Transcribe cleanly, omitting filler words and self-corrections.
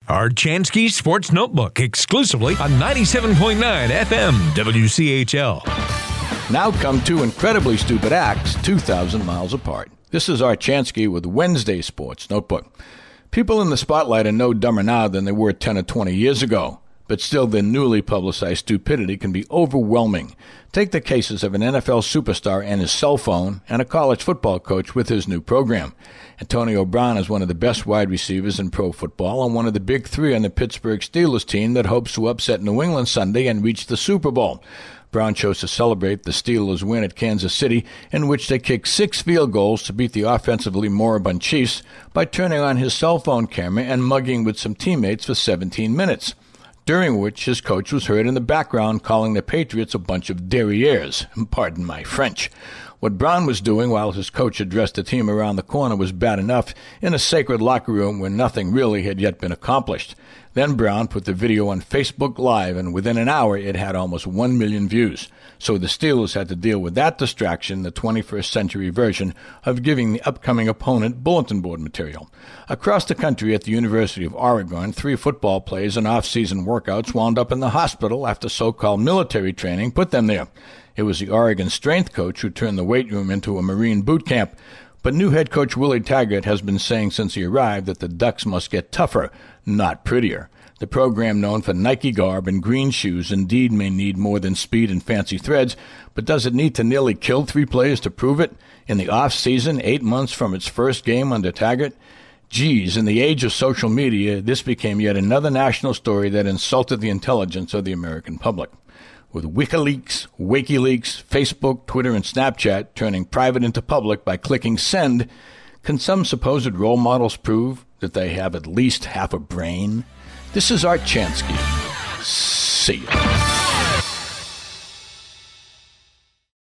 Archansky Sports Notebook, exclusively on 97.9 FM WCHL. Now come two incredibly stupid acts 2,000 miles apart. This is Archansky with Wednesday Sports Notebook. People in the spotlight are no dumber now than they were 10 or 20 years ago, but still their newly publicized stupidity can be overwhelming. Take the cases of an NFL superstar and his cell phone, and a college football coach with his new program. Antonio Brown is one of the best wide receivers in pro football and one of the big three on the Pittsburgh Steelers team that hopes to upset New England Sunday and reach the Super Bowl. Brown chose to celebrate the Steelers' win at Kansas City, in which they kicked 6 field goals to beat the offensively moribund Chiefs, by turning on his cell phone camera and mugging with some teammates for 17 minutes, during which his coach was heard in the background calling the Patriots a bunch of derrieres. Pardon my French. What Brown was doing while his coach addressed the team around the corner was bad enough in a sacred locker room where nothing really had yet been accomplished. Then Brown put the video on Facebook Live, and within an hour it had almost 1 million views. So the Steelers had to deal with that distraction, the 21st century version of giving the upcoming opponent bulletin board material. Across the country at the University of Oregon, 3 football players and off-season workouts wound up in the hospital after so-called military training put them there. It was the Oregon strength coach who turned the weight room into a Marine boot camp. But new head coach Willie Taggart has been saying since he arrived that the Ducks must get tougher, not prettier. The program, known for Nike garb and green shoes, indeed may need more than speed and fancy threads, but does it need to nearly kill 3 players to prove it? In the off-season, 8 months from its first game under Taggart? Geez, in the age of social media, this became yet another national story that insulted the intelligence of the American public. With WikiLeaks, WikiLeaks, Facebook, Twitter, and Snapchat turning private into public by clicking send, can some supposed role models prove that they have at least half a brain? This is Art Chansky. See ya.